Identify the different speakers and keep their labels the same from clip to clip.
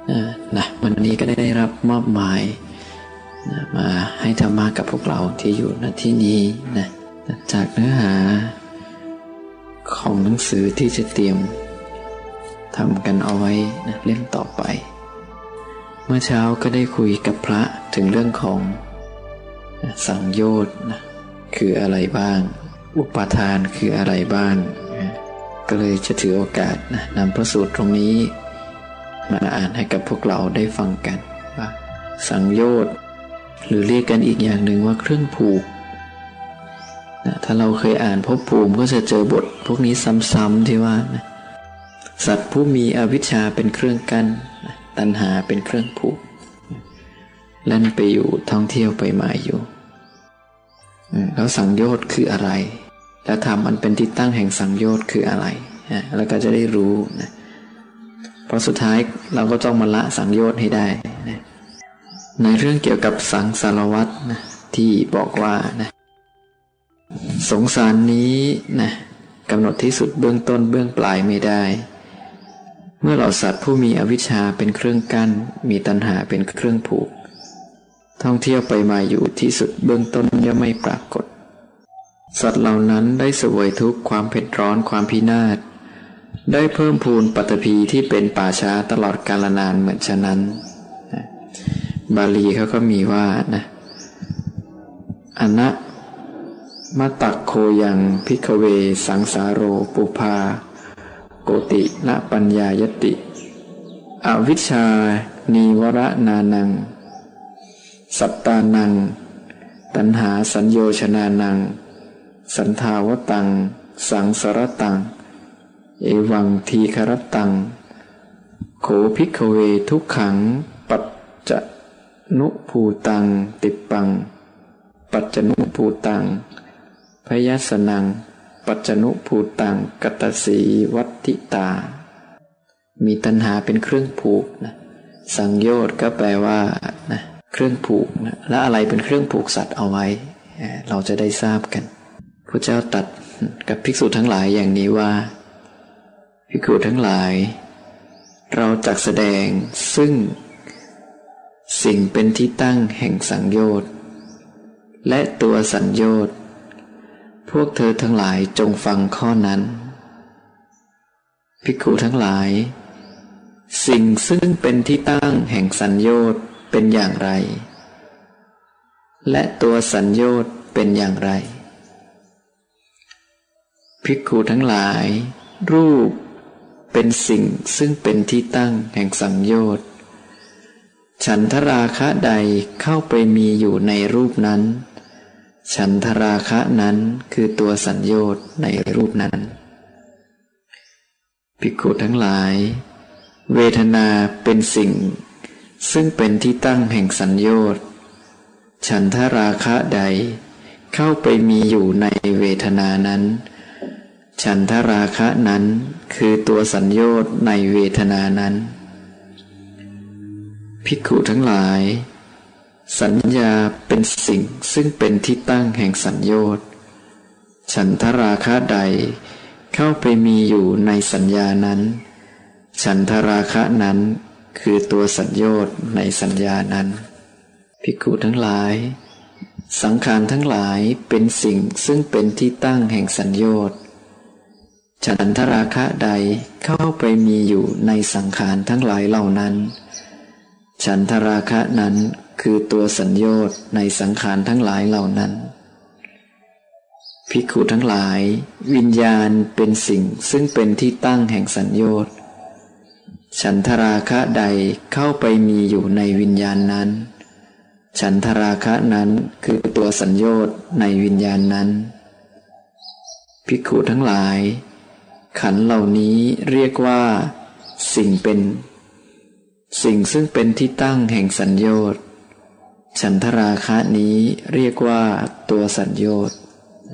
Speaker 1: วันนี้ก็ได้รับมอบหมายมาให้ธรรมะกับพวกเราที่อยู่ณที่นี้นะจากเนื้อหาของหนังสือที่จะเตรียมทำกันเอาไว้นะเล่มต่อไปเมื่อเช้าก็ได้คุยกับพระถึงเรื่องของสังโยชน์นะคืออะไรบ้างอุปาทานคืออะไรบ้างก็เลยจะถือโอกาสนำพระสูตรตรงนี้มาอ่านให้กับพวกเราได้ฟังกันว่าสังโยชน์หรือเรียกกันอีกอย่างหนึ่งว่าเครื่องผูกถ้าเราเคยอ่านภพภูมิก็จะเจอบทพวกนี้ซ้ำๆที่ว่าสัตว์ผู้มีอวิชชาเป็นเครื่องกั้นตัณหาเป็นเครื่องผูกเล่นไปอยู่ท่องเที่ยวไปมาอยู่แล้วสังโยชน์คืออะไรแล้วธรรมอันเป็นที่ตั้งแห่งสังโยชน์คืออะไรแล้วก็จะได้รู้นะเพราะสุดท้ายเราก็ต้องมาละสังโยชน์ให้ได้นะในเรื่องเกี่ยวกับสังสารวัฏนะที่บอกว่านะสงสารนี้นะกำหนดที่สุดเบื้องต้นเบื้องปลายไม่ได้เมื่อเหล่าสัตว์ผู้มีอวิชชาเป็นเครื่องกั้นมีตัณหาเป็นเครื่องผูกท่องเที่ยวไปมาอยู่ที่สุดเบื้องต้นย่อมไม่ปรากฏสัตว์เหล่านั้นได้เสวยทุกข์ความเผ็ดร้อนความพินาศได้เพิ่มพูนปัตตภีที่เป็นป่าช้าตลอดกาลนานเหมือนฉะนั้นบาลีเขาก็มีว่านะอนะมะตักโคยังภิกขเวสังสาโรปุภาโกตินะปัญญายติอวิชชานีวรนานังสัตตานังตัณหาสัญโยชนานังสันทาวตังสังสรตังเอวังทีครตังโขภิกขเวทุกขังปัจจนุภูตังติปปังปัจจนุภูตังพยัสสนังปัจจนุภูตังกัตตสีวัตติตามีตัณหาเป็นเครื่องผูกนะสังโยชน์ก็แปลว่านะเครื่องผูกนะและอะไรเป็นเครื่องผูกสัตว์เอาไว้เราจะได้ทราบกันพระเจ้าตรัสกับภิกษุทั้งหลายอย่างนี้ว่าภิกษุทั้งหลายเราจักแสดงซึ่งสิ่งเป็นที่ตั้งแห่งสังโยชน์และตัวสัญโยชน์พวกเธอทั้งหลายจงฟังข้อนั้นภิกษุทั้งหลายสิ่งซึ่งเป็นที่ตั้งแห่งสัญโยชน์เป็นอย่างไรและตัวสัญโยชน์เป็นอย่างไรภิกขุทั้งหลายรูปเป็นสิ่งซึ่งเป็นที่ตั้งแห่งสังโยชน์ฉันทราคะใดเข้าไปมีอยู่ในรูปนั้นฉันทราคะนั้นคือตัวสัญโยชน์ในรูปนั้นภิกขุทั้งหลายเวทนาเป็นสิ่งซึ่งเป็นที่ตั้งแห่งสัญโยชน์ฉันทราคะใดเข้าไปมีอยู่ในเวทนานั้นฉันทราคะนั้นคือตัวสัญโยชน์ในเวทนานั้นภิกขุทั้งหลายสัญญาเป็นสิ่งซึ่งเป็นที่ตั้งแห่งสัญโยชน์ฉันทราคะใดเข้าไปมีอยู่ในสัญญานั้นฉันทราคะนั้นคือตัวสัญโยชน์ในสัญญานั้นภิกขุทั้งหลายสังขารทั้งหลายเป็นสิ่งซึ่งเป็นที่ตั้งแห่งสัญโยชน์ฉันทราคะใดเข้าไปมีอยู่ในสังขารทั้งหลายเหล่านั้นฉันทราคะนั้นคือตัวสัญโยชน์ในสังขารทั้งหลายเหล่านั้นภิกขุทั้งหลายวิญญาณเป็นสิ่งซึ่งเป็นที่ตั้งแห่งสัญโยชน์ฉันทราคะใดเข้าไปมีอยู่ในวิญญาณนั้นฉันทราคะนั้นคือตัวสัญโยชน์ในวิญญาณนั้นภิกขุทั้งหลายขันธ์เหล่านี้เรียกว่าสิ่งซึ่งเป็นที่ตั้งแห่งสัญโยชน์ฉันทราคะนี้เรียกว่าตัวสัญโยชน์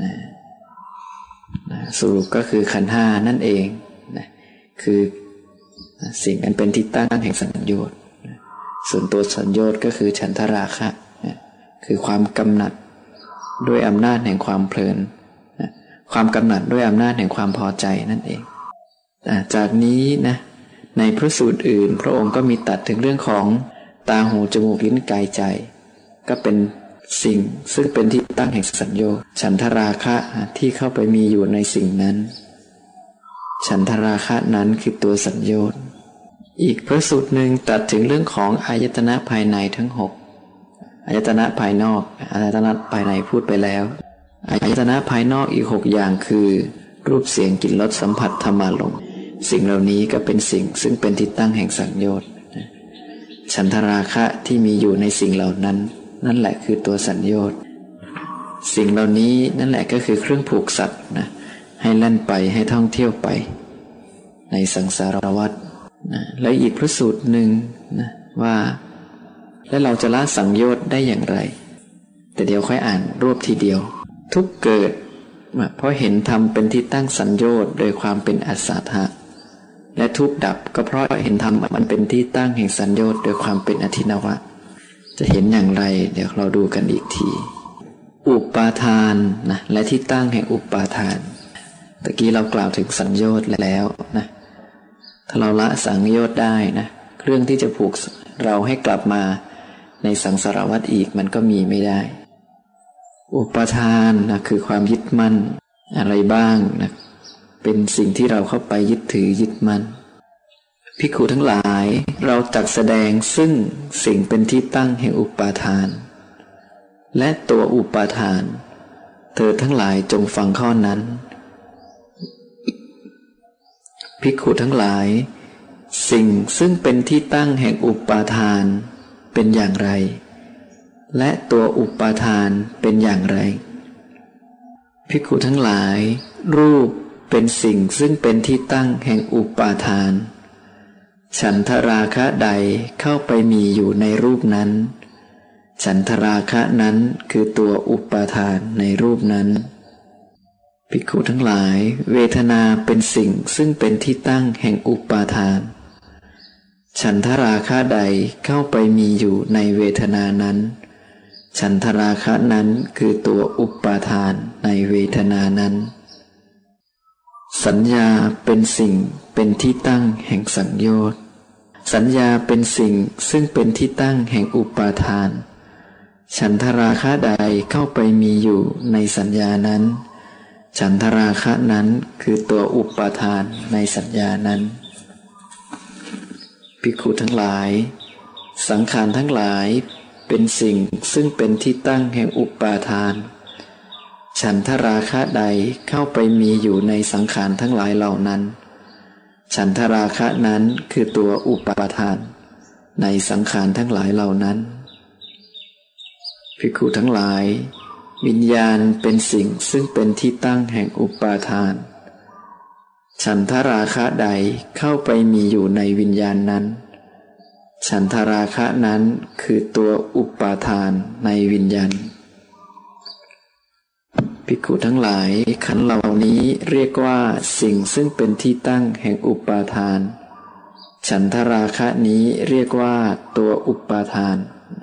Speaker 1: สรุปก็คือขันธ์ห้านั่นเองคือสิ่งอันเป็นที่ตั้งแห่งสัญโยชน์ส่วนตัวสัญโยชน์ก็คือฉันทราคะคือความกำหนัดด้วยอำนาจแห่งความเพลินความกำหนัดด้วยอำนาจแห่งความพอใจนั่นเองจากนี้นะในพระสูตรอื่นพระองค์ก็มีตรัสถึงเรื่องของตาหูจมูกลิ้นกายใจก็เป็นสิ่งซึ่งเป็นที่ตั้งแห่งสัญโยชน์ฉันทราคะที่เข้าไปมีอยู่ในสิ่งนั้นฉันทราคะนั้นคือตัวสัญโยชน์อีกพระสูตรหนึ่งตรัสถึงเรื่องของอายตนะภายในทั้ง6อายตนะภายนอกอายตนะภายในพูดไปแล้วอายตนะภายนอกอีก6อย่างคือรูปเสียงกลิ่นรสสัมผัสธรรมารมณ์สิ่งเหล่านี้ก็เป็นสิ่งซึ่งเป็นที่ตั้งแห่งสัญโยชน์ฉันทราคะที่มีอยู่ในสิ่งเหล่านั้นนั่นแหละคือตัวสัญโยชน์สิ่งเหล่านี้นั่นแหละก็คือเครื่องผูกสัตว์นะให้เล่นไปให้ท่องเที่ยวไปในสังสารวัฏนะและอีกพระสูตรหนึ่งนะว่าและเราจะละสังโยชน์ได้อย่างไรแต่เดี๋ยวค่อยอ่านรวบทีเดียวทุกเกิดเพราะเห็นธรรมเป็นที่ตั้งสัญโยชน์โดยความเป็นอัศสาทะและทุกดับก็เพราะเห็นธรรมมันเป็นที่ตั้งแห่งสัญโยชน์โดยความเป็นอธินวะจะเห็นอย่างไรเดี๋ยวเราดูกันอีกทีอุปาทานนะและที่ตั้งแห่งอุปาทานตะกี้เรากล่าวถึงสัญโยชน์แล้วนะถ้าเราละสังโยชน์ได้นะเครื่องที่จะผูกเราให้กลับมาในสังสารวัฏอีกมันก็มีไม่ได้อุปาทานนะคือความยึดมั่นอะไรบ้างนะเป็นสิ่งที่เราเข้าไปยึดถือยึดมั่นภิกขุทั้งหลายเราจักแสดงซึ่งสิ่งเป็นที่ตั้งแห่งอุปาทานและตัวอุปาทานเธอทั้งหลายจงฟังข้อนั้นภิกขุทั้งหลายสิ่งซึ่งเป็นที่ตั้งแห่งอุปาทานเป็นอย่างไรและตัวอุปาทานเป็นอย่างไรภิกขุทั้งหลายรูปเป็นสิ่งซึ่งเป็นที่ตั้งแห่งอุปาทานฉันทราคะใดเข้าไปมีอยู่ในรูปนั้นฉันทราคะนั้นคือตัวอุปาทานในรูปนั้นภิกขุทั้งหลายเวทนาเป็นสิ่งซึ่งเป็นที่ตั้งแห่งอุปาทานฉันทราคะใดเข้าไปมีอยู่ในเวทนานั้นฉันทราคะนั้นคือตัวอุปาทานในเวทนานั้นสัญญาเป็นสิ่งเป็นที่ตั้งแห่งสังโยชน์สัญญาเป็นสิ่งซึ่งเป็นที่ตั้งแห่งอุปาทานฉันทราคะใดเข้าไปมีอยู่ในสัญญานั้นฉันทราคะนั้นคือตัวอุปาทานในสัญญานั้นภิกขุทั้งหลายสังขารทั้งหลายเป็นสิ่งซึ่งเป็นที่ตั้งแห่งอุปาทานฉันทราคะใดเข้าไปมีอยู่ในสังขารทั้งหลายเหล่านั้นฉันทราคะนั้นคือตัวอุปาทานในสังขารทั้งหลายเหล่านั้นภิกขุทั้งหลายวิญญาณเป็นสิ่งซึ่งเป็นที่ตั้งแห่งอุปาทานฉันทราคะใดเข้าไปมีอยู่ในวิญญาณนั้นฉันทราคะนั้นคือตัวอุปาทานในวิญญาณภิกขุทั้งหลายขันธ์เหล่านี้เรียกว่าสิ่งซึ่งเป็นที่ตั้งแห่งอุปาทานฉันทราคะนี้เรียกว่าตัวอุปาทาน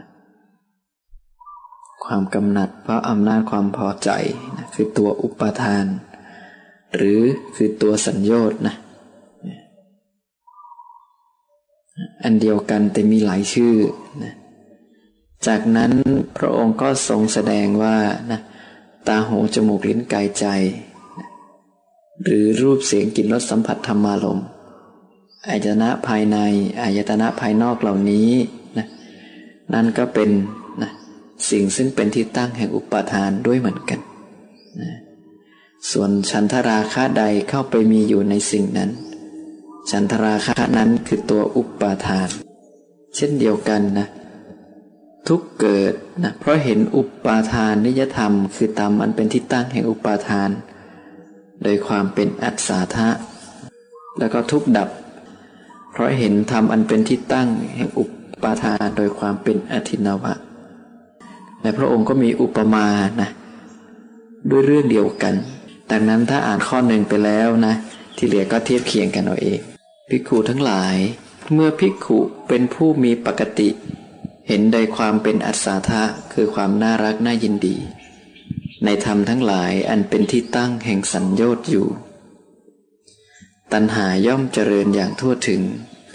Speaker 1: ความกำหนัดเพราะอำนาจความพอใจนะคือตัวอุปาทานหรือคือตัวสัญโยชน์นะอันเดียวกันแต่มีหลายชื่อนะจากนั้นพระองค์ก็ทรงแสดงว่านะตาหูจมูกลิ้นกายใจนะหรือรูปเสียงกลิ่นรสสัมผัสธรรมารมณ์อายตนะภายในอายตนะภายนอกเหล่านี้นะนั่นก็เป็นนะสิ่งซึ่งเป็นที่ตั้งแห่งอุปาทานด้วยเหมือนกันนะส่วนฉันทราคะใดเข้าไปมีอยู่ในสิ่งนั้นฉันทราคะนั้นคือตัวอุปาทานเช่นเดียวกันนะทุกเกิดนะเพราะเห็นอุปาทานนิยธรรมคือธรรมอันเป็นที่ตั้งแห่งอุปาทานโดยความเป็นอัศสาทะแล้วก็ทุกดับเพราะเห็นธรรมอันเป็นที่ตั้งแห่งอุปาทานโดยความเป็นอธินวะและพระองค์ก็มีอุปมานะด้วยเรื่องเดียวกันดังนั้นถ้าอ่านข้อหนึ่งไปแล้วนะที่เหลือก็เทียบเคียงกันเอาเองภิกขุทั้งหลายเมื่อภิกขุเป็นผู้มีปกติเห็นโดยความเป็นอัศสาทะคือความน่ารักน่ายินดีในธรรมทั้งหลายอันเป็นที่ตั้งแห่งสัญโยชน์อยู่ตัณหาย่อมเจริญอย่างทั่วถึง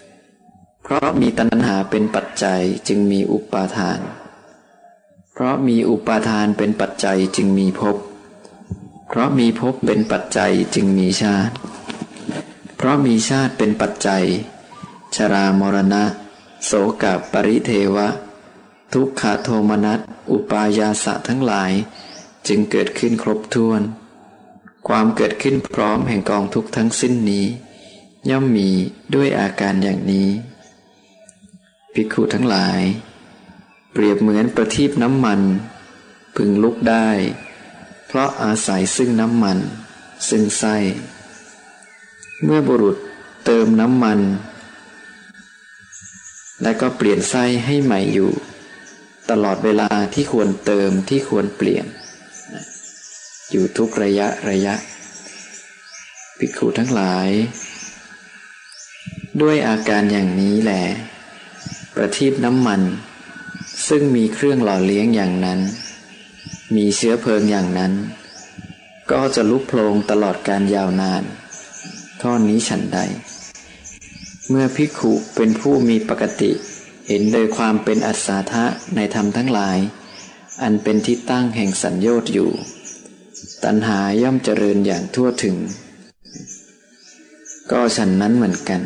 Speaker 1: ราะมีตัณหาเป็นปัจจัยจึงมีอุปาทานเพราะมีอุปาทานเป็นปัจจัยจึงมีภพเพราะมีภพเป็นปัจจัยจึงมีชาติเพราะมีชาติเป็นปัจจัยชรามรณะโสกปริเทวะทุกขโทมนัสอุปายาสะทั้งหลายจึงเกิดขึ้นครบถ้วนความเกิดขึ้นพร้อมแห่งกองทุกข์ทั้งสิ้นนี้ย่อมมีด้วยอาการอย่างนี้ภิกขุทั้งหลายเปรียบเหมือนประทีปน้ำมันพึงลุกได้เพราะอาศัยซึ่งน้ำมันซึ่งไส้เมื่อบุรุษเติมน้ำมันและก็เปลี่ยนไส้ให้ใหม่อยู่ตลอดเวลาที่ควรเติมที่ควรเปลี่ยนอยู่ทุกระยะภิกขุทั้งหลายด้วยอาการอย่างนี้แหละประทีปน้ำมันซึ่งมีเครื่องหล่อเลี้ยงอย่างนั้นมีเชื้อเพลิงอย่างนั้นก็จะลุกโผลงตลอดการยาวนานข้อนี้ฉันใดเมื่อภิกขุเป็นผู้มีปกติเห็นโดยความเป็นอัศสาทะในธรรมทั้งหลายอันเป็นที่ตั้งแห่งสัญโยชน์อยู่ตัณหาย่อมเจริญอย่างทั่วถึงก็ฉันนั้นเหมือนกัน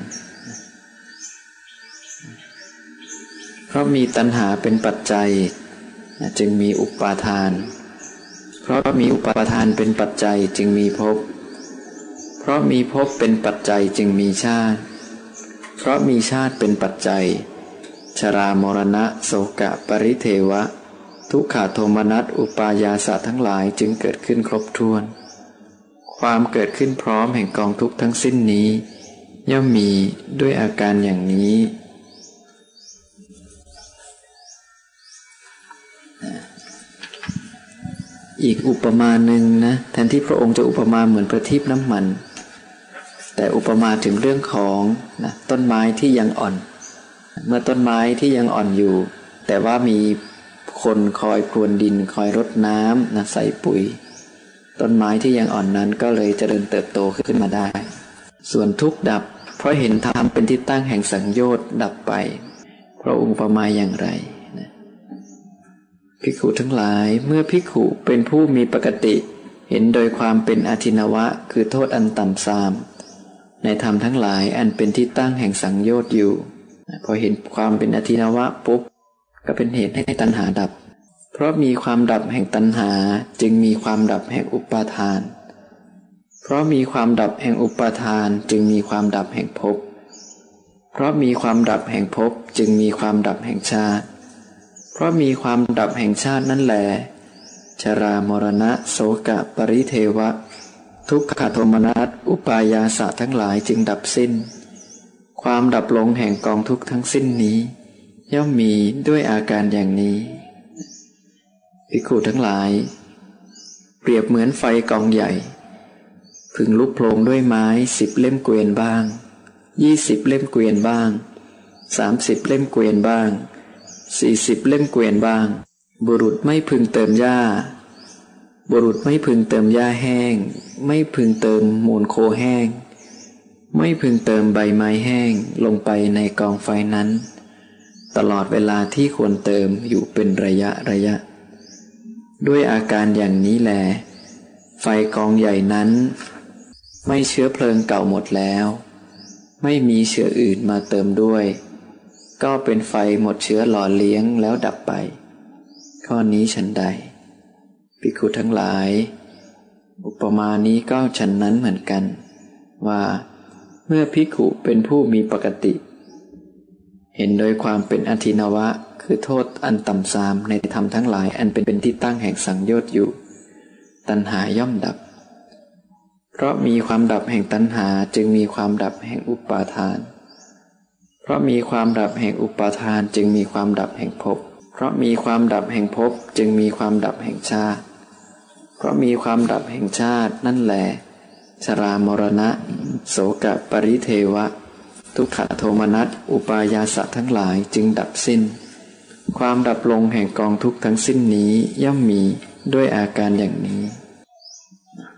Speaker 1: เพราะมีตัณหาเป็นปัจจัยจึงมีอุปาทานเพราะมีอุปาทานเป็นปัจจัยจึงมีภพเพราะมีภพเป็นปัจจัยจึงมีชาติเพราะมีชาติเป็นปัจจัยชรามรณะโสกปริเทวะทุกขโทมนัสอุปายาสะทั้งหลายจึงเกิดขึ้นครบถ้วนความเกิดขึ้นพร้อมแห่งกองทุกข์ทั้งสิ้นนี้ย่อมมีด้วยอาการอย่างนี้อีกอุปมาหนึ่งนะแทนที่พระองค์จะอุปมาเหมือนประทีปน้ำมันแต่อุปมาถึงเรื่องของต้นไม้ที่ยังอ่อนเมื่อต้นไม้ที่ยังอ่อนอยู่แต่ว่ามีคนคอยพรวนดินคอยรดน้ำใส่ปุ๋ยต้นไม้ที่ยังอ่อนนั้นก็เลยเจริญเติบโตขึ้นมาได้ส่วนทุกข์ดับเพราะเห็นธรรมเป็นที่ตั้งแห่งสังโยชน์ดับไปพระองค์อุปมาอย่างไรภิกขุทั้งหลายเมื่อภิกขุเป็นผู้มีปกติเห็นโดยความเป็นอทินวะคือโทษอันต่ำทรามในธรรมทั้งหลายอันเป็นที่ตั้งแห่งสังโยชน์อยู่พอเห็นความเป็นอทินวะปุ๊บก็เป็นเหตุให้ตัณหาดับเพราะมีความดับแห่งตัณหาจึงมีความดับแห่งอุปาทานเพราะมีความดับแห่งอุปาทานจึงมีความดับแห่งภพเพราะมีความดับแห่งภพจึงมีความดับแห่งชาติเพราะมีความดับแห่งชาตินั่นแหละชรามรณะโสกปริเทวะทุกขโทมนัสอุปายาสะทั้งหลายจึงดับสิ้นความดับลงแห่งกองทุกข์ทั้งสิ้นนี้ย่อมมีด้วยอาการอย่างนี้ภิกขุทั้งหลายเปรียบเหมือนไฟกองใหญ่พึงลุกโผลงด้วยไม้10 เล่มเกวียนบ้าง20 เล่มเกวียนบ้าง30 เล่มเกวียนบ้าง40 เล่มเกวียนบ้างบุรุษไม่พึงเติมหญ้าบุรุษไม่พึงเติมหญ้าแห้งไม่พึงเติมมูลโคแห้งไม่พึงเติมใบไม้แห้งลงไปในกองไฟนั้นตลอดเวลาที่ควรเติมอยู่เป็นระยะด้วยอาการอย่างนี้แลไฟกองใหญ่นั้นไม่เชื้อเพลิงเก่าหมดแล้วไม่มีเชื้ออื่นมาเติมด้วยก็เป็นไฟหมดเชื้อหล่อเลี้ยงแล้วดับไปข้อนี้ฉันใดภิกขุทั้งหลายอุปมานี้ก็ฉันนั้นเหมือนกันว่าเมื่อภิกขุเป็นผู้มีปกติเห็นโดยความเป็นอทินวะคือโทษอันต่ำทรามในธรรมทั้งหลายอันเป็นที่ตั้งแห่งสังโยชน์อยู่ตัณหาย่อมดับเพราะมีความดับแห่งตัณหาจึงมีความดับแห่งอุปาทานเพราะมีความดับแห่งอุปาทานจึงมีความดับแห่งภพเพราะมีความดับแห่งภพจึงมีความดับแห่งชาติเพราะมีความดับแห่งชาตินั่นแหละชรามรณะโสกปริเทวะทุกขโทมนัสอุปายาสะทั้งหลายจึงดับสิ้นความดับลงแห่งกองทุกข์ทั้งสิ้นนี้ย่อมมีด้วยอาการอย่างนี้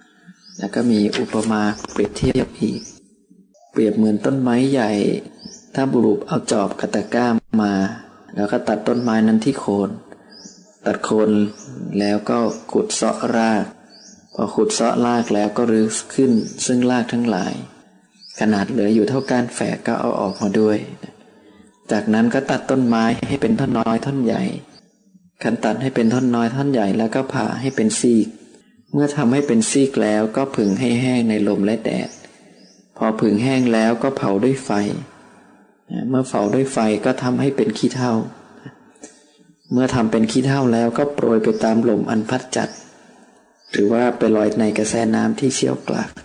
Speaker 1: แล้วก็มีอุปมาเปรียบเทียบอีกเปรียบเหมือนต้นไม้ใหญ่ถ้าบุรุษเอาจอบกับตะกร้ามาแล้วก็ตัดต้นไม้นั้นที่โคนตัดโคนแล้วก็ขุดเซาะรากพอขุดเซาะรากแล้วก็รื้อขึ้นซึ่งรากทั้งหลายขนาดเหลืออยู่เท่าก้านแฝกก็เอาออกมาด้วยจากนั้นก็ตัดต้นไม้ให้เป็นท่อนน้อยท่อนใหญ่ขันตัดให้เป็นท่อนน้อยท่อนใหญ่แล้วก็ผ่าให้เป็นซีกเมื่อทำให้เป็นซีกแล้วก็ผึ่งให้แห้งในลมและแดดพอผึ่งแห้งแล้วก็เผาด้วยไฟเมื่อเผาด้วยไฟก็ทำให้เป็นขี้เถ้าเมื่อทำเป็นขี้เถ้าแล้วก็โปรยไปตามลมอันพัดจัดหรือว่าไปลอยในกระแสน้ำที่เชี่ยวกราก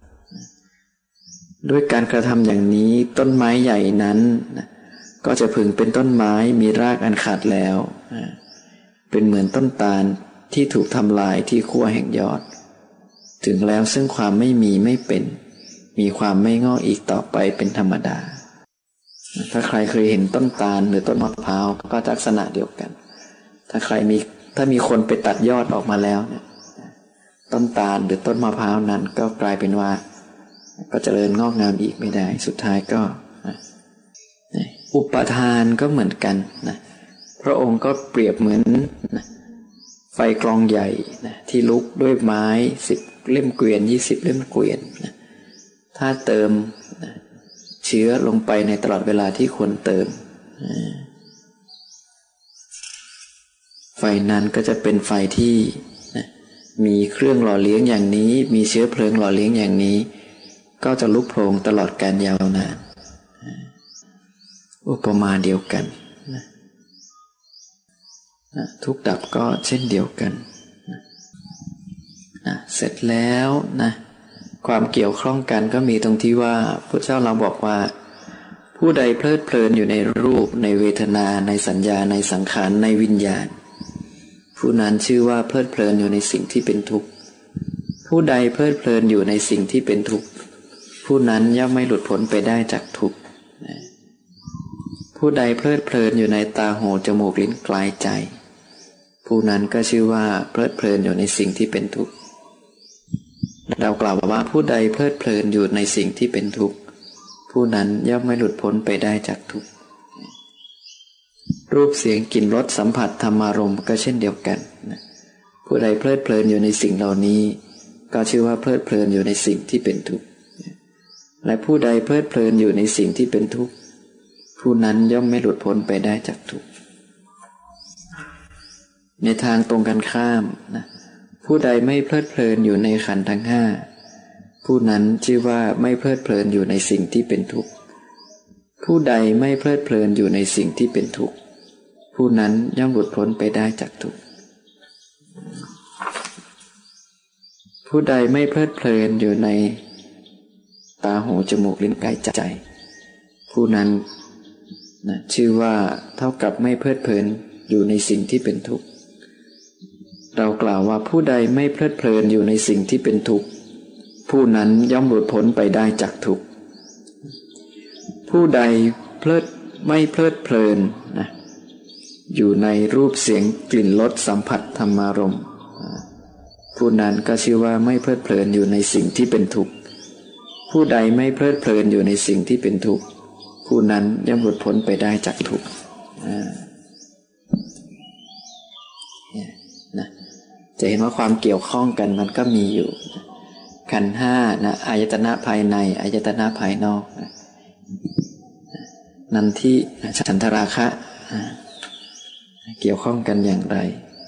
Speaker 1: ด้วยการกระทำอย่างนี้ต้นไม้ใหญ่นั้นก็จะผึ่งเป็นต้นไม้มีรากอันขาดแล้วเป็นเหมือนต้นตาลที่ถูกทำลายที่ขั้วแห่งยอดถึงแล้วซึ่งความไม่มีไม่เป็นมีความไม่งอกอีกต่อไปเป็นธรรมดาถ้าใครเคยเห็นต้นตาลหรือต้นมะพร้าวก็ลักษณะเดียวกันถ้ามีคนไปตัดยอดออกมาแล้วเนี่ยต้นตาลหรือต้นมะพร้าวนั้นก็กลายเป็นว่าก็เจริญงอกงามอีกไม่ได้สุดท้ายก็อุปทานก็เหมือนกันนะพระองค์ก็เปรียบเหมือนไฟกลองใหญ่นะที่ลุกด้วยไม้10 เล่มเกวียน20 เล่มเกวียนนะถ้าเติมนะเชื้อลงไปในตลอดเวลาที่ควรเติมไฟนั้นก็จะเป็นไฟที่นะมีเครื่องหล่อเลี้ยงอย่างนี้มีเชื้อเพลิงหล่อเลี้ยงอย่างนี้ก็จะลุกโผล่ตลอดกาลยาวนานอุปมาเดียวกันทุกดับก็เช่นเดียวกันเสร็จแล้วนะความเกี่ยวข้องกันก็มีตรงที่ว่าพระเจ้าเราบอกว่าผู้ใดเพลิดเพลินอยู่ในรูปในเวทนาในสัญญาในสังขารในวิญญาณผู้นั้นชื่อว่าเพลิดเพลินอยู่ในสิ่งที่เป็นทุกข์ผู้ใดเพลิดเพลินอยู่ในสิ่งที่เป็นทุกข์ผู้นั้นย่อมไม่หลุดพ้นไปได้จากทุกข์ผู้ใดเพลิดเพลินอยู่ในตาหูจมูกลิ้นกายใจผู้นั้นก็ชื่อว่าเพลิดเพลินอยู่ในสิ่งที่เป็นทุกข์เรากล่าวว่าผู้ใดเพลิดเพลินอยู่ในสิ่งที่เป็นทุกข์ผู้นั้นย่อมไม่หลุดพ้นไปได้จากทุกข์รูปเสียงกลิ่นรสสัมผัสธรรมารมณ์ก็เช่นเดียวกันผู้ใดเพลิดเพลินอยู่ในสิ่งเหล่านี้ก็ชื่อว่าเพลิดเพลินอยู่ในสิ่งที่เป็นทุกข์และผู้ใดเพลิดเพลินอยู่ในสิ่งที่เป็นทุกข์ผู้นั้นย่อมไม่หลุดพ้นไปได้จากทุกข์ในทางตรงกันข้ามนะผู้ใดไม่เพลิดเพลินอยู่ในขันธ์ทั้งห้าผู้นั้นชื่อว่าไม่เพลิดเพลินอยู่ในสิ่งที่เป็นทุกข์ผู้ใดไม่เพลิดเพลินอยู่ในสิ่งที่เป็นทุกข์ผู้นั้นย่อมหลุดพ้นไปได้จากทุกข์ผู้ใดไม่เพลิดเพลินอยู่ในตาหูจมูกลิ้นกายใจผู้นั้นชื่อว่าเท่ากับไม่เพลิดเพลินอยู่ในสิ่งที่เป็นทุกข์เรากล่าวว่าผู้ใดไม่เพลิดเพลินอยู่ในสิ่งที่เป็นทุกข์ผู้นั้นย่อมหลุดพ้นไปได้จากทุกข์ผู้ใดไม่เพลิดเพลินนะอยู่ในรูปเสียงกลิ่นรสสัมผัสธรรมารมณ์ผู้นั้นก็ชื่อว่าไม่เพลิดเพลินอยู่ในสิ่งที่เป็นทุกข์ผู้ใดไม่เพลิดเพลินอยู่ในสิ่งที่เป็นทุกข์ผู้นั้นย่อมหลุดพ้นไปได้จากทุกข์นะจะเห็นว่าความเกี่ยวข้องกันมันก็มีอยู่ขันธ์ห้านะอายตนะภายในอายตนะภายนอกนันทิฉันทราคะเกี่ยวข้องกันอย่างไร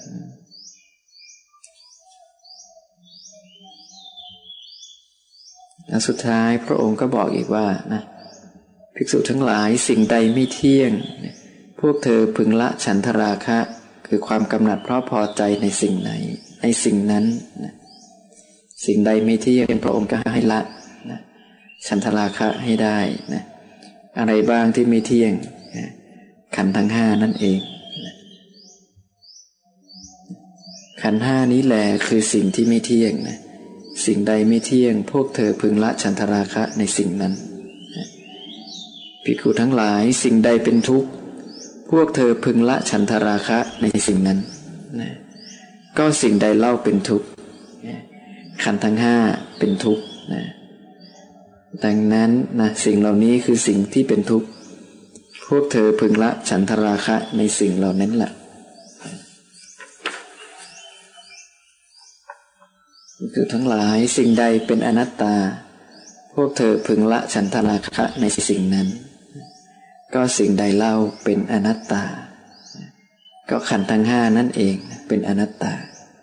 Speaker 1: และสุดท้ายพระองค์ก็บอกอีกว่านะภิกษุทั้งหลายสิ่งใดไม่เที่ยงพวกเธอพึงละฉันทราคะคือความกำหนัดเพราะพอใจในสิ่งไหนในสิ่งนั้นนะสิ่งใดไม่เที่ยงพระองค์ก็ให้ละนะฉันทราคะให้ได้นะอะไรบ้างที่ไม่เที่ยงขันธ์ทั้งห้านั่นเองนะขันธ์ห้านี้แหละคือสิ่งที่ไม่เที่ยงนะสิ่งใดไม่เที่ยงพวกเธอพึงละฉันทราคะในสิ่งนั้นภิกขุทั้งหลายสิ่งใดเป็นทุกข์พวกเธอพึงละฉันทราคะในสิ่งนั้นนะก็สิ่งใดเล่าเป็นทุกข์ขันธ์ทั้งห้าเป็นทุกข์นะดังนั้นนะสิ่งเหล่านี้คือสิ่งที่เป็นทุกข์พวกเธอพึงละฉันทราคะในสิ่งเหล่านั้นแหละคือทั้งหลายสิ่งใดเป็นอนัตตาพวกเธอพึงละฉันทราคะในสิ่งนั้นก็สิ่งใดเล่าเป็นอนัตตาก็ขันธ์ทั้งห้านั่นเองเป็นอนัตตา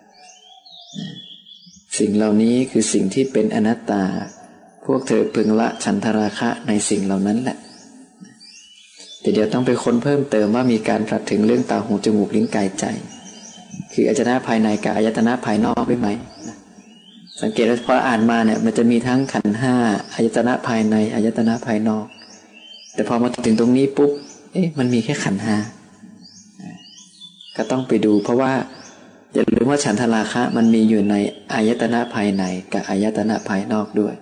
Speaker 1: สิ่งเหล่านี้คือสิ่งที่เป็นอนัตตาพวกเธอพึงละฉันทราคะในสิ่งเหล่านั้นแหละแต่เดี๋ยวต้องไปค้นเพิ่มเติมว่ามีการตรัสถึงเรื่องตาหูจมูกลิ้นกายใจคืออายตนะภายในกับอายตนะภายนอกด้วยไหมสังเกตว่าพออ่านมาเนี่ยมันจะมีทั้งขันธ์ห้าอายตนะภายในอายตนะภายนอกแต่พอมาถึงตรงนี้ปุ๊บมันมีแค่ขันธ์ห้าก็ต้องไปดูเพราะว่าอย่าลืมว่าฉันทราคะมันมีอยู่ในอายตนะภายในกับอายตนะภายนอกด้วย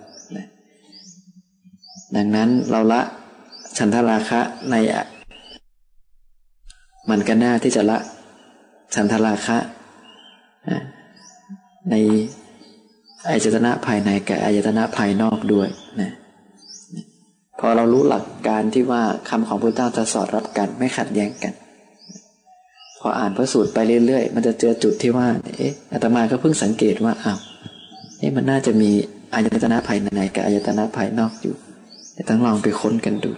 Speaker 1: ดังนั้นเราละฉันทราคะในมันก็น่าที่จะละฉันทราคะในอายตนะภายในกับอายตนะภายนอกด้วยนะพอเรารู้หลักการที่ว่าคำของพระพุทธเจ้าจะสอดรับกันไม่ขัดแย้งกันพออ่านพระสูตรไปเรื่อยๆมันจะเจอจุดที่ว่าอาตมาก็เพิ่งสังเกตว่ามันน่าจะมีอายตนะภายในกับอายตนะภายนอกอยู่แต่ต้องลองไปค้นกันดู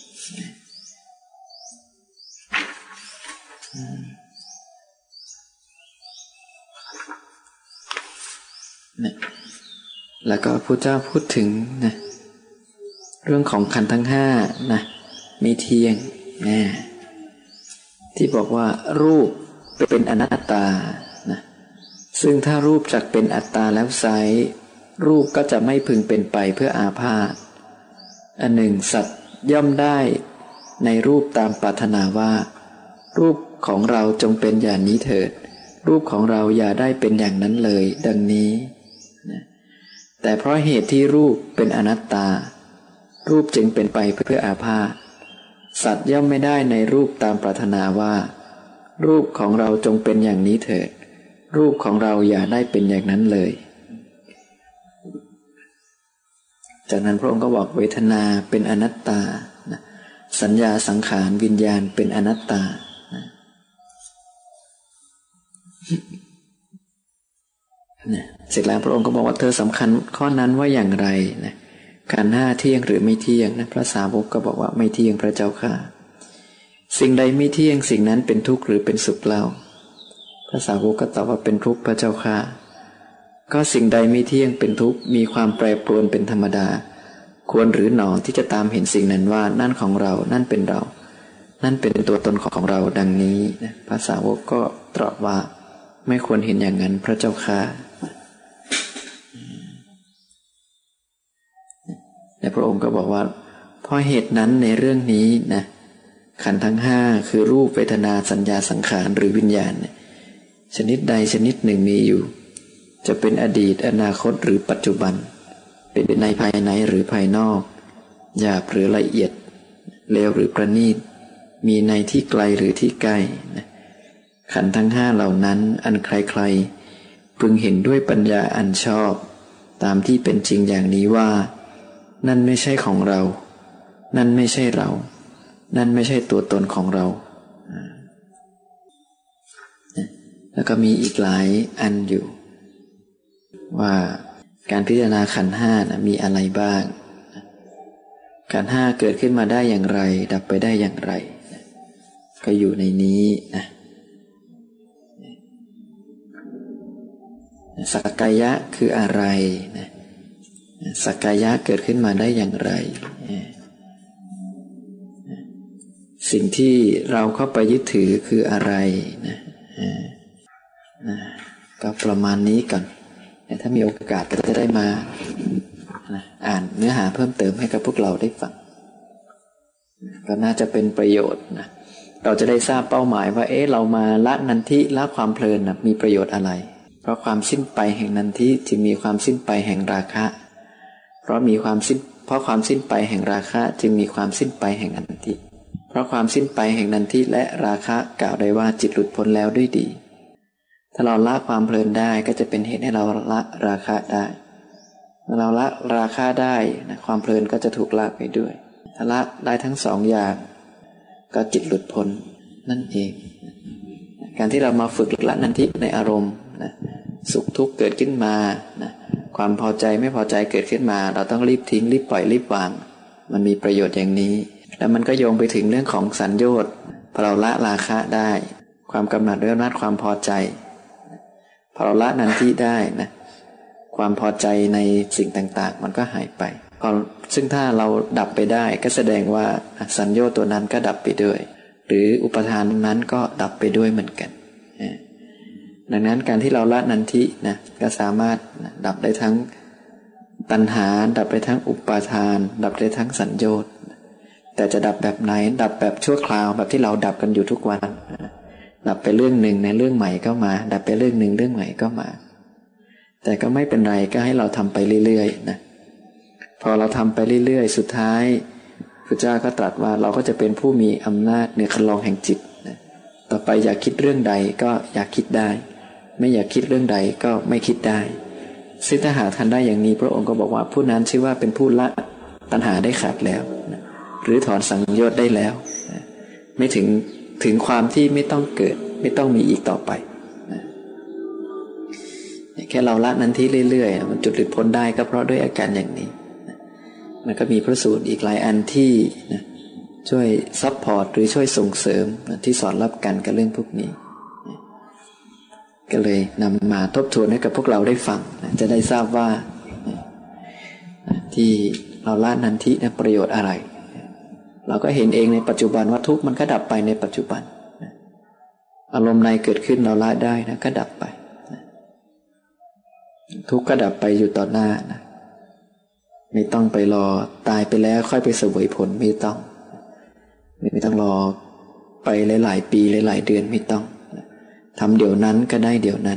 Speaker 1: แล้วก็พระเจ้าพูดถึงนะเรื่องของขันธ์ทั้งห้านะมีเที่ยงที่บอกว่ารูปเป็นอนัตตานะซึ่งถ้ารูปจักเป็นอัตตาแล้วไซร้รูปก็จะไม่พึงเป็นไปเพื่ออาพาธอันหนึ่งสัตว์ย่อมได้ในรูปตามปรารถนาว่ารูปของเราจงเป็นอย่างนี้เถิดรูปของเราอย่าได้เป็นอย่างนั้นเลยดังนี้นะแต่เพราะเหตุที่รูปเป็นอนัตตารูปจึงเป็นไปเพื่ออาพาธสัตว์ย่อมไม่ได้ในรูปตามปรารถนาว่ารูปของเราจงเป็นอย่างนี้เถิดรูปของเราอย่าได้เป็นอย่างนั้นเลยจากนั้นพระองค์ก็บอกเวทนาเป็นอนัตตาสัญญาสังขารวิญญาณเป็นอนัตตาเสร็จแล้วพระองค์ก็บอกว่าเธอสำคัญข้อนั้นว่าอย่างไรนะขันธ์ห้าเที่ยงหรือไม่เที่ยงนะพระสาวกก็บอกว่าไม่เที่ยงพระเจ้าค่ะสิ่งใดไม่เที่ยงสิ่งนั้นเป็นทุกข์หรือเป็นสุขเล่าพระสาวกก็ตอบว่าเป็นทุกข์พระเจ้าค่ะก็สิ่งใดไม่เที่ยงเป็นทุกข์มีความแปรปรวนเป็นธรรมดาควรหรือหนอที่จะตามเห็นสิ่งนั้นว่านั่นของเรานั่นเป็นเรานั่นเป็นตัวตนของเราดังนี้นะพระสาวกก็ตรัสว่าไม่ควรเห็นอย่างนั้นพระเจ้าค่ะและพระองค์ก็บอกว่าเพราะเหตุนั้นในเรื่องนี้นะขันธ์ทั้งห้าคือรูปเวทนาสัญญาสังขารหรือวิญญาณชนิดใดชนิดหนึ่งมีอยู่จะเป็นอดีตอนาคตหรือปัจจุบันเป็นในภายในหรือภายนอกหยาบหรือละเอียดเลวหรือประณีตมีในที่ไกลหรือที่ใกล้ขันธ์ทั้งห้าเหล่านั้นอันใครๆพึงเห็นด้วยปัญญาอันชอบตามที่เป็นจริงอย่างนี้ว่านั่นไม่ใช่ของเรานั่นไม่ใช่เรานั่นไม่ใช่ตัวตนของเราแล้วก็มีอีกหลายอันอยู่ว่าการพิจารณาขันธ์ห้านะมีอะไรบ้างขันธ์ห้าเกิดขึ้นมาได้อย่างไรดับไปได้อย่างไรก็อยู่ในนี้นะสักกายะคืออะไรนะสักกายะเกิดขึ้นมาได้อย่างไรสิ่งที่เราเข้าไปยึดถือคืออะไรนะก็ประมาณนี้ก่อนถ้ามีโอกาสก็จะได้มาอ่านเนื้อหาเพิ่มเติมให้กับพวกเราได้ฟังก็น่าจะเป็นประโยชน์นะเราจะได้ทราบเป้าหมายว่าเรามาละนันทิละความเพลินนะมีประโยชน์อะไรเพราะความสิ้นไปแห่งนันทิจึงมีความสิ้นไปแห่งราคะเพราะความสิ้นไปแห่งราคะจึงมีความสิ้นไปแห่งนันทิเพราะความสิ้นไปแห่งนันทิและราคะกล่าวได้ว่าจิตหลุดพ้นแล้วด้วยดีถ้าเราละความเพลินได้ก็จะเป็นเหตุให้เราละราคะได้เมื่อเราละราคะได้นะความเพลินก็จะถูกละไปด้วยถ้าละได้ทั้งสองอย่างก็จิตหลุดพ้นนั่นเองการที่เรามาฝึกละนันทิในอารมณ์นะสุขทุกข์เกิดขึ้นมานะความพอใจไม่พอใจเกิดขึ้นมาเราต้องรีบทิ้งรีบปล่อยรีบวางมันมีประโยชน์อย่างนี้แล้วมันก็โยงไปถึงเรื่องของสัญโยชน์พอเราละราคะได้ความกำหนัดด้วยอำนาจความพอใจพอเราละนันทิได้นะความพอใจในสิ่งต่างๆมันก็หายไปพอซึ่งถ้าเราดับไปได้ก็แสดงว่าสัญโยชน์ตัวนั้นก็ดับไปด้วยหรืออุปทานนั้นก็ดับไปด้วยเหมือนกันดังนั้นการที่เราละนันทินะก็สามารถดับได้ทั้งตัณหาดับได้ทั้งอุปาทานดับได้ทั้งสัญโยชน์แต่จะดับแบบไหนดับแบบชั่วคราวแบบที่เราดับกันอยู่ทุกวันดับไปเรื่องหนึ่งในเรื่องใหม่ก็มาดับไปเรื่องหนึ่งเรื่องใหม่ก็มาแต่ก็ไม่เป็นไรก็ให้เราทำไปเรื่อยๆนะพอเราทำไปเรื่อยๆสุดท้ายพระเจ้าก็ตรัสว่าเราก็จะเป็นผู้มีอำนาจเหนือคันลองแห่งจิตนะต่อไปอยากคิดเรื่องใดก็อยากคิดได้ไม่อยากคิดเรื่องใดก็ไม่คิดได้ซึ่งถ้าหากทันได้อย่างนี้พระองค์ก็บอกว่าผู้นั้นชื่อว่าเป็นผู้ละตัณหาได้ขาดแล้วนะหรือถอนสังโยชน์ได้แล้วนะไม่ถึงความที่ไม่ต้องเกิดไม่ต้องมีอีกต่อไปนะแค่เราละนันทิเรื่อยๆมันจุดหลุดพ้นได้ก็เพราะด้วยอาการอย่างนี้นะมันก็มีพระสูตรอีกหลายอันที่นะช่วยซัพพอร์ตหรือช่วยส่งเสริมนะที่สอนรับกันกับเรื่องพวกนี้นะก็เลยนำมาทบทวนให้กับพวกเราได้ฟังนะจะได้ทราบว่านะที่เราละนันทินะประโยชน์อะไรเราก็เห็นเองในปัจจุบันว่าทุกข์มันก็ดับไปในปัจจุบันนะอารมณ์ในเกิดขึ้นเราละได้นะก็ดับไปนะทุกข์ก็ดับไปอยู่ต่อหน้านะไม่ต้องไปรอตายไปแล้วค่อยไปเสวยผลไม่ต้องรอไปหลายๆปีหลายๆเดือนไม่ต้องทำเดี๋ยวนั้นก็ได้เดี๋ยวนั้น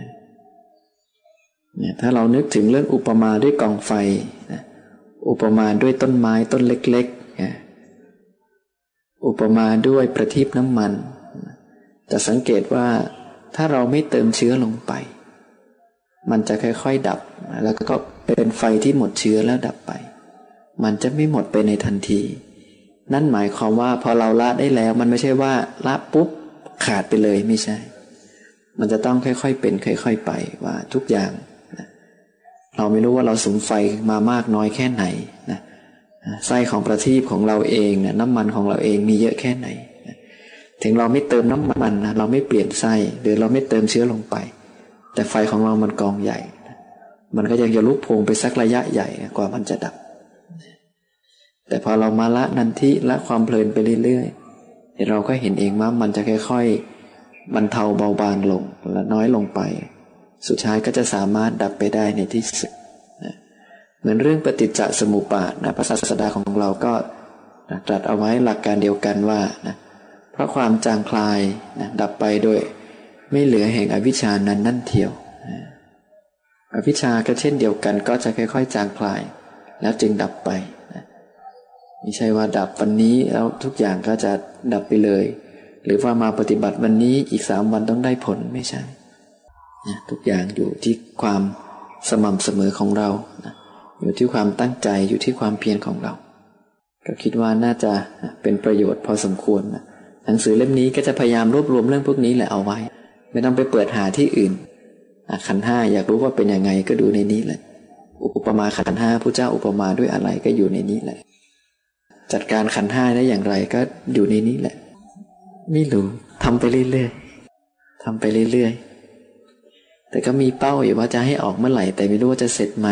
Speaker 1: นะถ้าเรานึกถึงเรื่องอุปมาด้วยกองไฟนะอุปมาด้วยต้นไม้ต้นเล็กๆนะอุปมาด้วยประทีปน้ำมันจะสังเกตว่าถ้าเราไม่เติมเชื้อลงไปมันจะค่อยๆดับแล้วก็เป็นไฟที่หมดเชื้อแล้วดับไปมันจะไม่หมดไปในทันทีนั่นหมายความว่าพอเราละได้แล้วมันไม่ใช่ว่าละปุ๊บขาดไปเลยไม่ใช่มันจะต้องค่อยๆเป็นค่อยๆไปว่าทุกอย่างนะเราไม่รู้ว่าเราสุมไฟมามากน้อยแค่ไหนนะไส้ของประทีปของเราเองนะน้ำมันของเราเองมีเยอะแค่ไหนนะถึงเราไม่เติมน้ำมันนะเราไม่เปลี่ยนไส้หรือเราไม่เติมเชื้อลงไปแต่ไฟของเรามันกองใหญ่นะมันก็ยังจะลุกโผงไปสักระยะใหญ่นะกว่ามันจะดับแต่พอเรามาละนันทิละความเพลินไปเรื่อยๆเราก็เห็นเองว่ามันจะค่อยๆบรรเทาเบาบางลงและน้อยลงไปสุดท้ายก็จะสามารถดับไปได้ในที่สุดนะเหมือนเรื่องปฏิจจสมุปบาทนะพระศาสดาของเราก็ตรัสเอาไว้หลักการเดียวกันว่านะเพราะความจางคลายนะดับไปโดยไม่เหลือแห่งอวิชชานั้นนั่นเทียวนะอวิชชาก็เช่นเดียวกันก็จะค่อยๆจางคลายแล้วจึงดับไปนะไม่ใช่ว่าดับวันนี้แล้วทุกอย่างก็จะดับไปเลยหรือว่ามาปฏิบัติวันนี้อีก3 วันต้องได้ผลไม่ใช่นะทุกอย่างอยู่ที่ความสม่ำเสมอของเรานะอยู่ที่ความตั้งใจอยู่ที่ความเพียรของเราก็คิดว่าน่าจะเป็นประโยชน์พอสมควรนะหนังสือเล่มนี้ก็จะพยายามรวบรวมเรื่องพวกนี้แหละเอาไว้ไม่ต้องไปเปิดหาที่อื่นขันธ์ 5อยากรู้ว่าเป็นยังไงก็ดูในนี้แหละอุปมาขันธ์ 5พระเจ้าอุปมาด้วยอะไรก็อยู่ในนี้แหละจัดการขันธ์ 5ได้อย่างไรก็อยู่ในนี้แหละไม่รู้ทำไปเรื่อยๆทำไปเรื่อยๆแต่ก็มีเป้าอยู่ว่าจะให้ออกเมื่อไหร่แต่ไม่รู้ว่าจะเสร็จไหม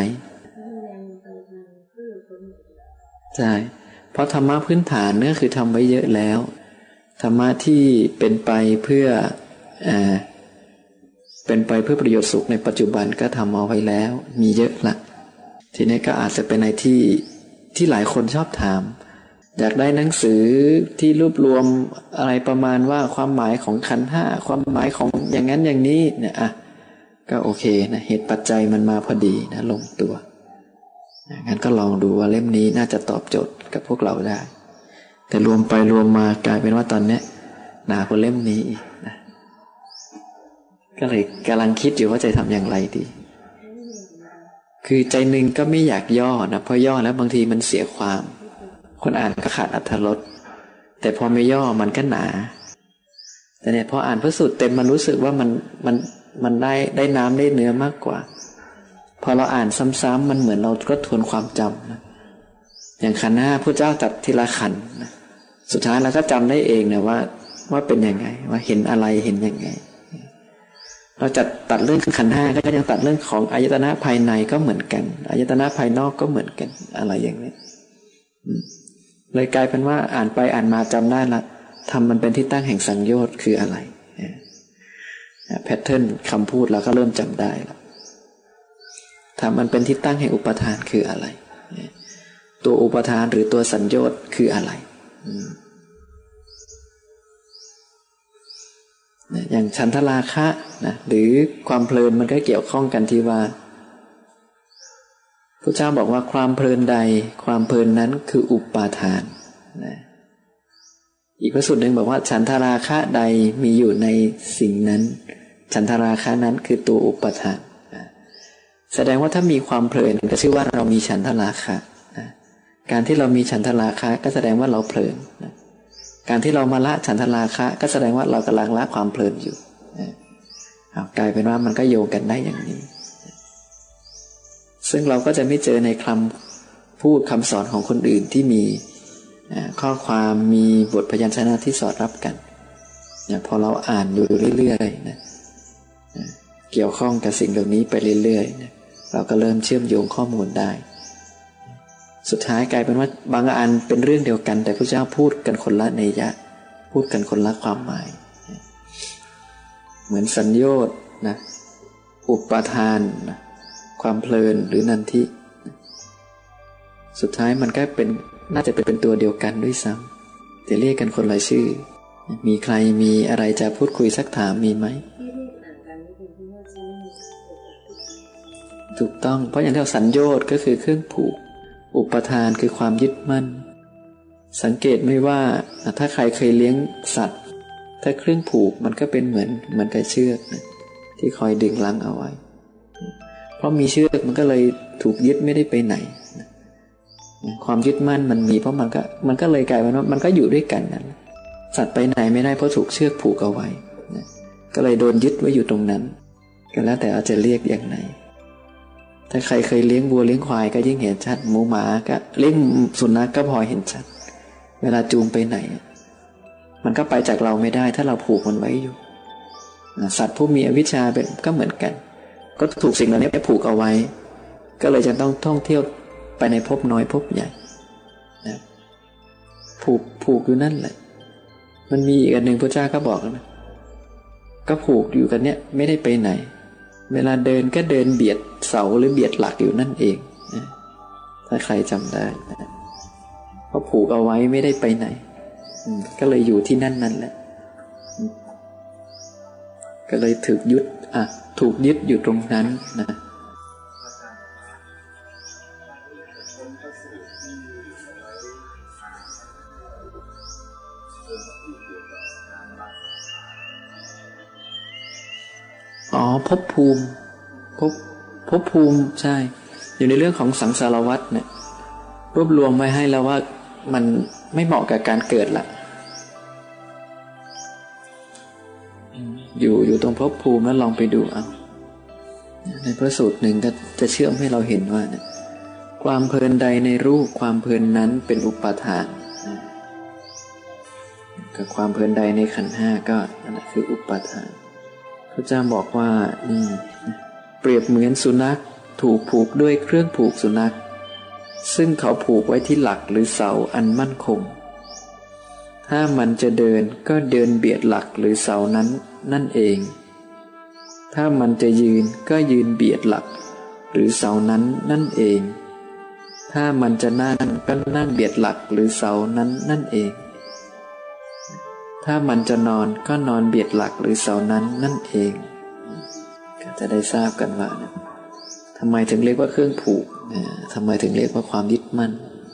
Speaker 1: ใช่เพราะธรรมะพื้นฐานเนี่ยคือทำไว้เยอะแล้วธรรมะที่เป็นไปเพื่อประโยชน์สุขในปัจจุบันก็ทำเอาไว้แล้วมีเยอะละทีนี้ก็อาจจะเป็นในที่หลายคนชอบถามอยากได้หนังสือที่รวบรวมอะไรประมาณว่าความหมายของขันธ์ 5ความหมายของอย่างนั้นอย่างนี้เนี่ยก็โอเคนะเหตุปัจจัยมันมาพอดีนะลงตัวงั้นก็ลองดูว่าเล่มนี้น่าจะตอบโจทย์กับพวกเราได้แต่รวมไปรวมมากลายเป็นว่าตอนนี้หนาคนเล่มนี้นะก็เลยกำลังคิดอยู่ว่าจะทำอย่างไรดีคือใจหนึ่งก็ไม่อยากย่อนะเพราะย่อแล้วบางทีมันเสียความคนอ่านก็ขาดอรรถรสแต่พอไม่ย่อมันก็หนาแต่เนี่ยพออ่านพระสูตรเต็มมันรู้สึกว่ามันได้น้ำได้เนื้อมากกว่าพอเราอ่านซ้ำๆมันเหมือนเราก็ทวนความจำนะอย่างขันธ์ 5พระเจ้าตัดทีละขันธ์นะสุดท้ายเราก็จำได้เองนะว่าเป็นยังไงว่าเห็นอะไรเห็นยังไงเราจะตัดเรื่องขันธ์ 5ก็ยังตัดเรื่องของอายตนะภายในก็เหมือนกันอายตนะภายนอกก็เหมือนกันอะไรอย่างนี้เลยกลายเป็นว่าอ่านไปอ่านมาจำได้ละทำมันเป็นที่ตั้งแห่งสังโยชน์คืออะไรแพทเทิร์นคำพูดเราก็เริ่มจำได้แล้วทำมันเป็นที่ตั้งแห่งอุปทานคืออะไรตัวอุปทานหรือตัวสัญโยชน์คืออะไรอย่างฉันทราคะนะหรือความเพลินมันก็เกี่ยวข้องกันที่ว่าพระเจ้าบอกว่าความเพลินใดความเพลินนั้นคืออุปาทานนะอีกพระสูตรหนึ่งบอกว่าฉันทราคะใดมีอยู่ในสิ่งนั้นฉันทราคะนั้นคือตัวอุปทานนะแสดงว่าถ้ามีความเพลินก็ชื่อว่าเรามีฉันทราคะนะการที่เรามีฉันทราคะก็แสดงว่าเราเพลินนะการที่เรามาละฉันทราคะก็แสดงว่าเรากำลังละความเพลินอยู่นะกลายเป็นว่ามันก็โยงกันได้อย่างนี้ซึ่งเราก็จะไม่เจอในคำพูดคำสอนของคนอื่นที่มีข้อความมีบทพยัญชนะที่สอดรับกันพอเราอ่านอยู่เรื่อยๆนะเกี่ยวข้องกับสิ่งเหล่านี้ไปเรื่อยๆนะเราก็เริ่มเชื่อมโยงข้อมูลได้สุดท้ายกลายเป็นว่าบางอันเป็นเรื่องเดียวกันแต่พระเจ้าพูดกันคนละนัยยะพูดกันคนละความหมายเหมือนสัญโยชน์นะอุปาทานนะความเพลินหรือนันทิสุดท้ายมันก็เป็นน่าจะเป็นตัวเดียวกันด้วยซ้ำแต่เรียกกันคนละชื่อมีใครมีอะไรจะพูดคุยสักถามมีไหมถูกต้องเพราะอย่างที่เราสัญโยชน์ก็คือเครื่องผูกอุปทานคือความยึดมั่นสังเกตไหมว่าถ้าใครเคยเลี้ยงสัตว์ถ้าเครื่องผูกมันก็เป็นเหมือนกับเชือกนะที่คอยดึงรั้งเอาไว้เพราะมีเชือกมันก็เลยถูกยึดไม่ได้ไปไหนความยึดมั่นมันมีเพราะมันก็เลยกลายเป็นว่ามันก็อยู่ด้วยกันนั่นสัตว์ไปไหนไม่ได้เพราะถูกเชือกผูกเอาไว้ก็เลยโดนยึดไว้อยู่ตรงนั้นก็แล้วแต่อาจจะเรียกอย่างไหนถ้าใครเคยเลี้ยงวัวเลี้ยงควายก็ยิ่งเห็นชัดหมูหมาก็เลี้ยงสุนัขก็พอเห็นชัดเวลาจูงไปไหนมันก็ไปจากเราไม่ได้ถ้าเราผูกมันไว้อยู่สัตว์ผู้มีอวิชชาเป็นก็เหมือนกันก็ถูกสิ่งเหล่านี้ผูกเอาไว้ก็เลยจะต้องท่องเที่ยวไปในภพน้อยภพใหญ่นะผูกอยู่นั่นแหละมันมีอีกอันหนึ่งพระเจ้าก็บอกนะก็ผูกอยู่กันเนี้ยไม่ได้ไปไหนเวลาเดินก็เดินเบียดเสาหรือเบียดหลักอยู่นั่นเองนะถ้าใครจำได้นะก็ผูกเอาไว้ไม่ได้ไปไหนก็เลยอยู่ที่นั่นแหละก็เลยถูกยึดอยู่ตรงนั้นนะภพภูมิภพภูมิใช่อยู่ในเรื่องของสังสารวัฏเนี่ยรวบรวมไว้ให้แล้วว่ามันไม่เหมาะกับการเกิดละอยู่ตรงภพภูมิแล้วลองไปดูเอาในพระสูตรหนึ่งก็จะเชื่อมให้เราเห็นว่าเนี่ยความเพลินใดในรูปความเพลินนั้นเป็นอุปาทานกับความเพลินใดในขันธ์ 5ก็นั่นคืออุปาทานพระเจ้าบอกว่าเปรียบเหมือนสุนัขถูกผูกด้วยเครื่องผูกสุนัขซึ่งเขาผูกไว้ที่หลักหรือเสาอันมั่นคงถ้ามันจะเดินก็เดินเบียดหลักหรือเสานั้นนั่นเองถ้ามันจะยืนก็ยืนเบียดหลักหรือเสานั้นนั่นเองถ้ามันจะนั่งก็นั่งเบียดหลักหรือเสานั้นนั่นเองถ้ามันจะนอนก็นอนเบียดหลักหรือเสานั้นนั่นเองก็จะได้ทราบกันว่าทำไมถึงเรียกว่าเครื่องผูกทำไมถึงเรียกว่าความยึดมั่น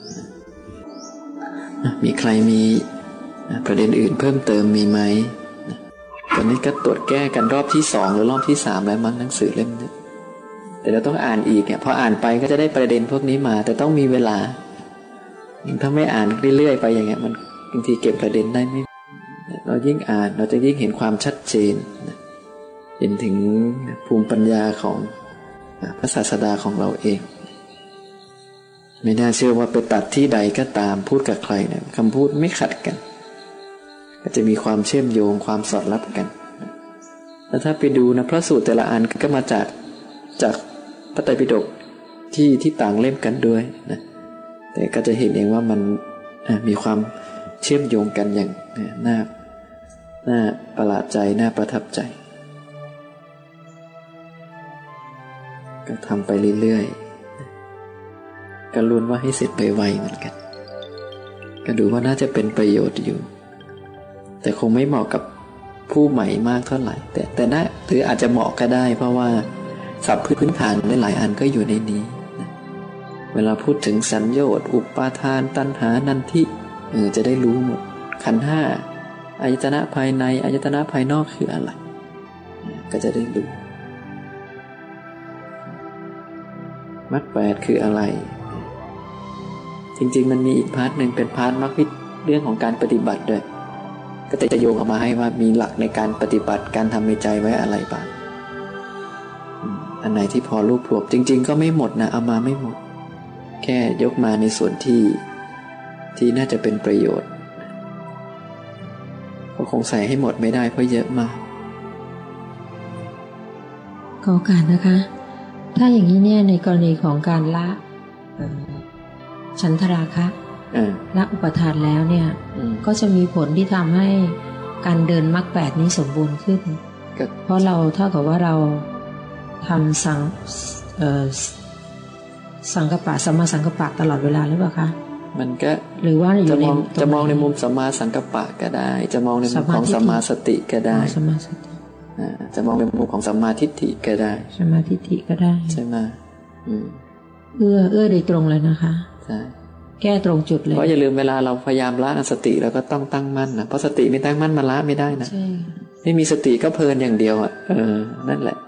Speaker 1: มีใครมีประเด็นอื่นเพิ่มเติมมีไหมตอนนี้ก็ตรวจแก้กันรอบที่2หรือรอบที่3แล้วมั้งหนังสือเล่มนี้แต่เราต้องอ่านอีกเนี่ยพออ่านไปก็จะได้ประเด็นพวกนี้มาแต่ต้องมีเวลาถ้าไม่อ่านเรื่อยๆไปอย่างเงี้ยบางทีเก็บประเด็นได้ไม่เรายิ่งอ่านเราจะยิ่งเห็นความชัดเจนเห็นถึงภูมิปัญญาของพระศาสดาของเราเองไม่น่าเชื่อว่าไปตัดที่ใดก็ตามพูดกับใครเนี่ยคำพูดไม่ขัดกันก็จะมีความเชื่อมโยงความสอดรับกันแล้วถ้าไปดูนะพระสูตรแต่ละอันก็มาจากพระไตรปิฎกที่ต่างเล่มกันด้วยนะแต่ก็จะเห็นเองว่ามันมีความเชื่อมโยงกันอย่างน่าประหลาดใจน่าประทับใจก็ทำไปเรื่อยๆก็ลุ้นว่าให้เสร็จไปไวเหมือนกันก็ดูว่าน่าจะเป็นประโยชน์อยู่แต่คงไม่เหมาะกับผู้ใหม่มากเท่าไหร่แต่น่าหรืออาจจะเหมาะก็ได้เพราะว่าศัพท์พื้นฐานหลายอันก็อยู่ในนี้นะเวลาพูดถึงสัญโยชน์อุปาทานตัณหานันทิจะได้รู้หมดขันธ์ห้าอายตนะภายในอายตนะภายนอกคืออะไรก็จะได้รู้มรรคแปดคืออะไรจริงๆมันมีอีกพาร์ทหนึ่งเป็นพาร์ทมรรควิทย์เรื่องของการปฏิบัติด้วยก็จะโยงออกมาให้ว่ามีหลักในการปฏิบัติการทำในใจไว้อะไรบ้างอันไหนที่พอรวบรวมจริงๆก็ไม่หมดนะเอามาไม่หมดแค่ยกมาในส่วนที่น่าจะเป็นประโยชน์ก็คงใส่ให้หมดไม่ได้เพราะเยอะมาก
Speaker 2: ขอโอกาสนะคะถ้าอย่างนี้เนี่ยในกรณีของการละฉันทราคะละอุปทานแล้วเนี่ยก็จะมีผลที่ทำให้การเดินมรรคแปดนี้สมบูรณ์ขึ้นเพราะเราเท่ากับว่าเราทำสังกัปปะสัมมาสังกัปปะตลอดเวลาหรือเปล่าคะมันก็หรือว่าจะมองในมุมสัมมาสังกัปปะก็ได้จะมองในมุมของสัมมาสติก็ได้สัมมาสติจะมองในมุมของสัมมาทิฏฐิก็ได้สัมมาทิฏฐิก็ได้ใช่ไหมเอื้อโดยตรงเลยนะคะใช่แก้ตรงจุดเลยเพราะอย่าลืมเวลาเราพยายามละสติเราก็ต้องตั้งมั่นนะเพราะสติไม่ตั้งมั่นมาละไม่ได้นะไม่มีสติก็เพลินอย่างเดียวนั่นแหละ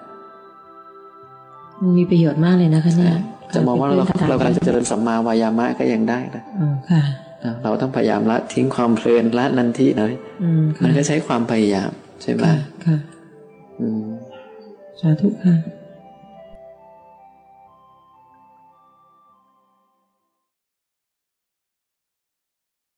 Speaker 2: มีประโยชน์มากเลยนะคะเนี่ย
Speaker 1: จะมองว่าเรากำลังจะเจริญสัมมาวายามะก็ยังได้นะค่ะเราต้องพยายามละทิ้งความเพลินละนันทิหน่อยมันก็ใช้ความพยายามใช่ไหมค่ะสาธุค่ะ